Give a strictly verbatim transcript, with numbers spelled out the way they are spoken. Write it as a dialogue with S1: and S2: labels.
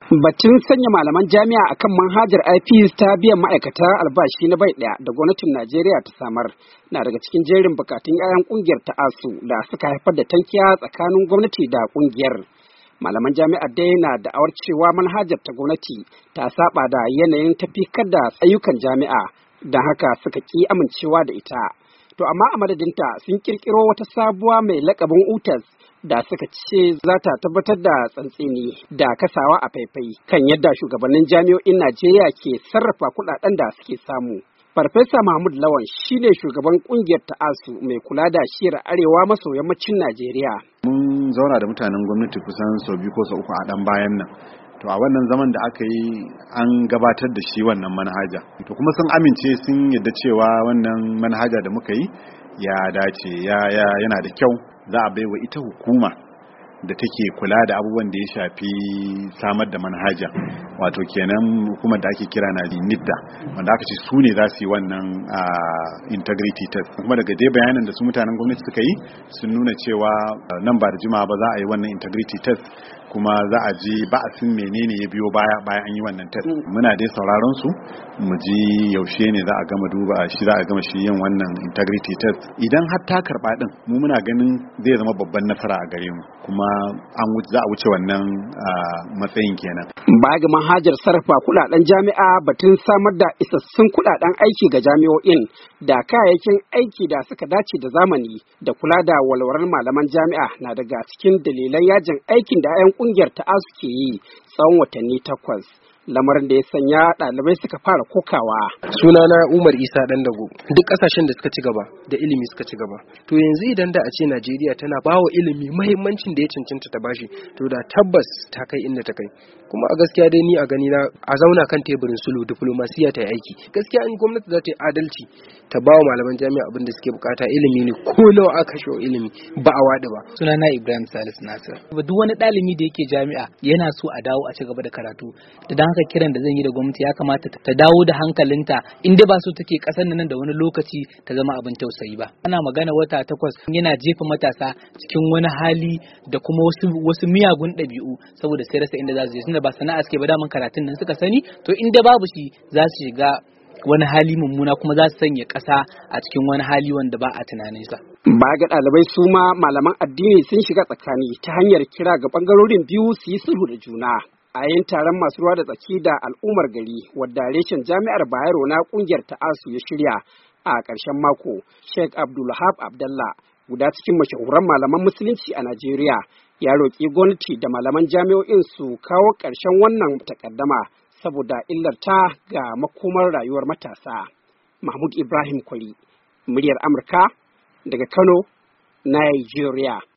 S1: Batun sanya malaman jami'a akan manhajar I P S ta biyan ma'aikata albashi na bai ɗaya da gwamnatin Najeriya ta samar na daga cikin jerin bukatun 'ya'yan kungiyar ta A S U da suka haifar da tankiya tsakanin gwamnati da kungiyar. Malaman jami'ar dai na da'awar cewa manhajar ta gwamnati ta saba da yanayin tafikar da ayyukan jami'a, don haka suka ki amincewa da ita. To amma a madadinta sun kirkiro wata sabuwa mai lakabin U T A S da suka ce za ta tabbatar da tsantseni da kasawa a faifai kan yadda shugabannin jami'o'in Najeriya ke sarrafa kuɗaɗen da suke samu. Farfesa Mahmud Lawan shine shugaban kungiyar ta A S U mai kula da shiyar arewa maso yammacin Najeriya.
S2: Mun zauna da mutanen gwamnati kusan sau biyu ko sau uku a ɗan bayan nan. To a wannan zaman da aka yi an gabatar da shi wannan manhaja. To kuma sun amince sun yadda cewa wannan manhaja da muka yi ya dace ya yana da kyau. Za a baiwa ita hukuma da take kula da abubuwan da ya shafi samar da manhaja, wato kenan hukumar da ake kira na NITDA, wanda aka ce su ne za su yi wannan integrity test. Kuma daga dai bayanan da su mutanen gwamnati suka yi sun nuna cewa nan ba da jimawa ba za a yi wannan integrity test, kuma za a ji ba'asin menene ya biyo baya bayan an yi wannan test. Muna dai sauraron su mu ji yaushe ne za a gama duba shi za a gama shi yin wannan integrity test. Idan har ta karba din mu muna ganin zai zama babban nasara a gare mu, kuma an za a wuce wannan matsayin kenan.
S1: Baya ga manhajar sarrafa kudaden jami'a, batun samar da isassun kudaden aiki ga jami'o'in da kayayyakin aiki da suka dace da zamani da kula da walwalar malaman jami'a na daga cikin dalilan yajin aikin da 'yan kungiyar ta A S U ke yi tsawon watanni takwas, lamarin da ya sanya ɗalibai suka fara kokawa.
S3: Sunana Umar Isa Dandago. Duk ƙasashen da suka ci gaba da ilimi suka ci gaba. To yanzu idan da a ce Najeriya tana bawa ilimi muhimmancin da ya cancanta ta bashi, to da tabbas ta kai inda ta kai. Kuma a gaskiya dai ni a gani na a zauna kan teburin sulhu, diplomasiya ta yi aiki. Gaskiya in gwamnati za ta yi adalci ta bawa malaman jami'a abin da suke bukata, ilimi ne ko nawa aka shi ilimi ba a wadi ba.
S4: Sunana Ibrahim Salisu Nasir. Duk wani ɗalibi da yake jami'a yana so a dawo a ci gaba da karatu. Da haka kiran da zan yi da gwamnati ya kamata ta dawo da hankalinta, in dai ba so take kasar nan da wani lokaci ta zama abin tausayi ba. Ana magana wata takwas yana jefa matasa cikin wani hali da kuma wasu wasu miyagun ɗabi'u saboda sai rasa inda za su je, tunda ba sana'a suke ba, daman karatun nan suka sani. To in dai babu shi za su shiga wani hali mummuna, kuma za su sanya ƙasa a cikin wani hali wanda ba a tunanin sa.
S1: Ba ga ɗalibai su ma malaman addini sun shiga tsakani ta hanyar kira ga ɓangarorin biyu su yi sulhu da juna. A yin taron masu ruwa da tsaki da al'ummar gari wadda reshen jami'ar Bayero na kungiyar ta A S U ya shirya a ƙarshen mako, Sheikh Abdulwahab Abdallah, guda cikin mashahuran malaman musulunci a Najeriya, ya roƙi gwamnati da malaman jami'o'in su kawo ƙarshen wannan takaddama saboda illarta ga makomar rayuwar matasa. Mahmud Ibrahim Kwari, muryar Amurka daga Kano, Nigeria.